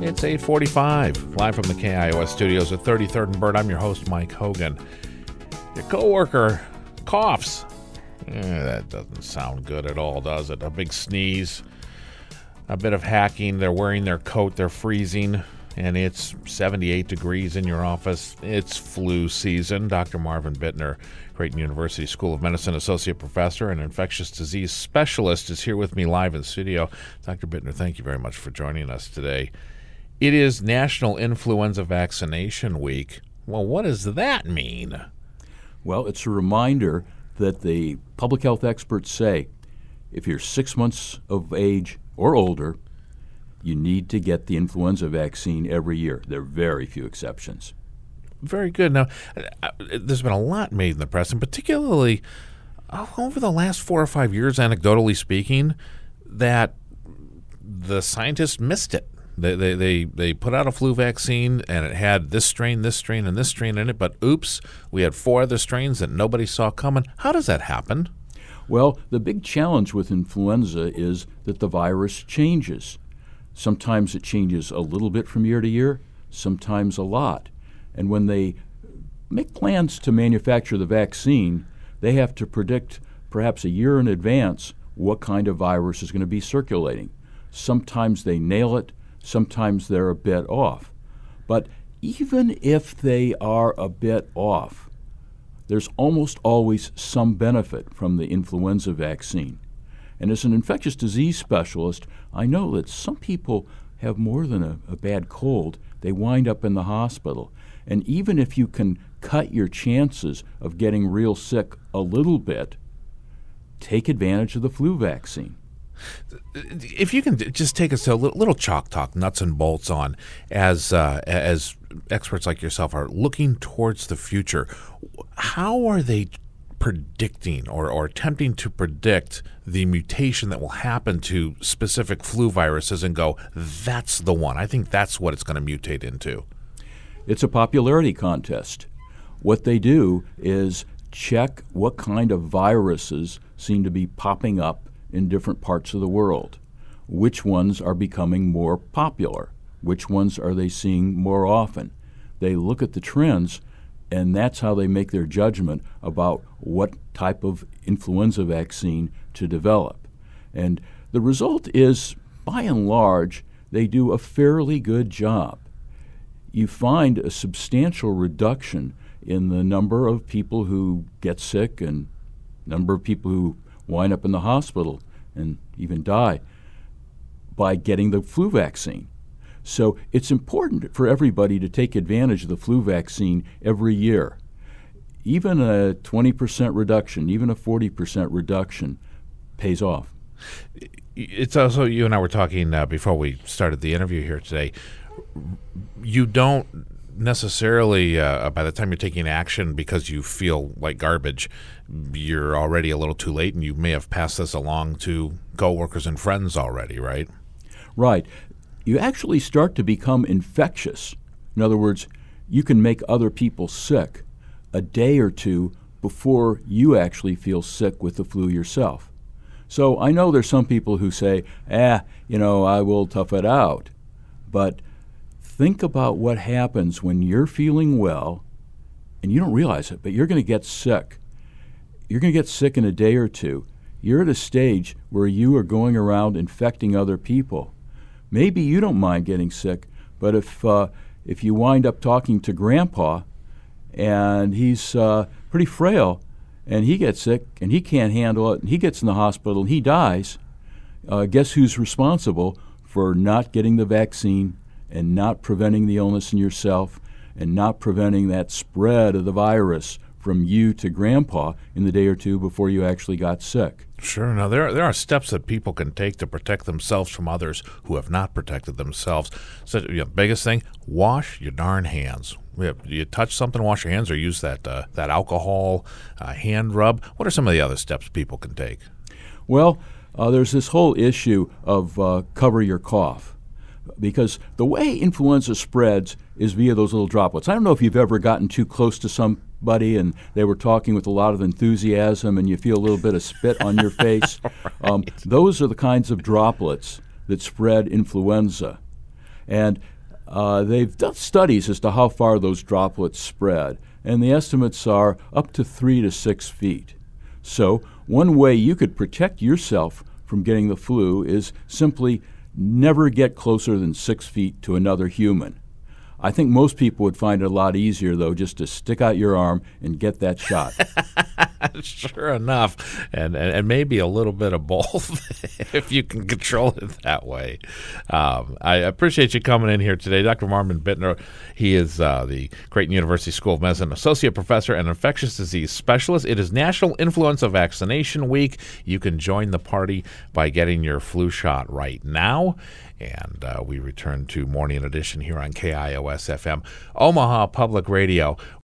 It's 8:45, live from the KIOS studios at 33rd and Bird. I'm your host, Mike Hogan. Your coworker coughs. That doesn't sound good at all, does it? A big sneeze, a bit of hacking. They're wearing their coat, they're freezing, and it's 78 degrees in your office. It's flu season. Dr. Marvin Bittner, Creighton University School of Medicine Associate Professor and Infectious Disease Specialist, is here with me live in studio. Dr. Bittner, thank you very much for joining us today. It is National Influenza Vaccination Week. Well, what does that mean? Well, it's a reminder that the public health experts say if you're 6 months of age or older, you need to get the influenza vaccine every year. There are very few exceptions. Very good. Now, there's been a lot made in the press, and particularly over the last 4 or 5 years, anecdotally speaking, that the scientists missed it. They put out a flu vaccine, and it had this strain, and this strain in it, but oops, we had 4 other strains that nobody saw coming. How does that happen? Well, the big challenge with influenza is that the virus changes. Sometimes it changes a little bit from year to year, sometimes a lot. And when they make plans to manufacture the vaccine, they have to predict perhaps a year in advance what kind of virus is going to be circulating. Sometimes they nail it, sometimes they're a bit off. But even if they are a bit off, there's almost always some benefit from the influenza vaccine. And as an infectious disease specialist, I know that some people have more than a bad cold. They wind up in the hospital. And even if you can cut your chances of getting real sick a little bit, take advantage of the flu vaccine. If you can just take us to a little chalk talk, nuts and bolts on, as experts like yourself are looking towards the future, how are they predicting or attempting to predict the mutation that will happen to specific flu viruses and go, that's the one? I think that's what it's going to mutate into. It's a popularity contest. What they do is check what kind of viruses seem to be popping up in different parts of the world. Which ones are becoming more popular? Which ones are they seeing more often? They look at the trends, and that's how they make their judgment about what type of influenza vaccine to develop. And the result is, by and large, they do a fairly good job. You find a substantial reduction in the number of people who get sick and number of people who wind up in the hospital and even die by getting the flu vaccine. So it's important for everybody to take advantage of the flu vaccine every year. Even a 20% reduction, even a 40% reduction pays off. It's also, you and I were talking before we started the interview here today, you don't necessarily, by the time you're taking action because you feel like garbage, you're already a little too late, and you may have passed this along to coworkers and friends already, right? Right. You actually start to become infectious. In other words, you can make other people sick a day or two before you actually feel sick with the flu yourself. So I know there's some people who say, I will tough it out. But think about what happens when you're feeling well and you don't realize it, but you're going to get sick. You're going to get sick in a day or two. You're at a stage where you are going around infecting other people. Maybe you don't mind getting sick, but if you wind up talking to Grandpa and he's pretty frail and he gets sick and he can't handle it and he gets in the hospital and he dies, guess who's responsible for not getting the vaccine and not preventing the illness in yourself and not preventing that spread of the virus from you to Grandpa in the day or two before you actually got sick? Sure. Now, there are steps that people can take to protect themselves from others who have not protected themselves. So, biggest thing, wash your darn hands. You touch something, wash your hands, or use that alcohol hand rub. What are some of the other steps people can take? Well, there's this whole issue of cover your cough. Because the way influenza spreads is via those little droplets. I don't know if you've ever gotten too close to somebody and they were talking with a lot of enthusiasm and you feel a little bit of spit on your face. Those are the kinds of droplets that spread influenza. And they've done studies as to how far those droplets spread, and the estimates are up to 3 to 6 feet. So one way you could protect yourself from getting the flu is simply never get closer than 6 feet to another human. I think most people would find it a lot easier, though, just to stick out your arm and get that shot. Sure enough, and maybe a little bit of both if you can control it that way. I appreciate you coming in here today. Dr. Marvin Bittner, he is the Creighton University School of Medicine Associate Professor and Infectious Disease Specialist. It is National Influenza Vaccination Week. You can join the party by getting your flu shot right now. And we return to Morning Edition here on KIOS FM, Omaha Public Radio.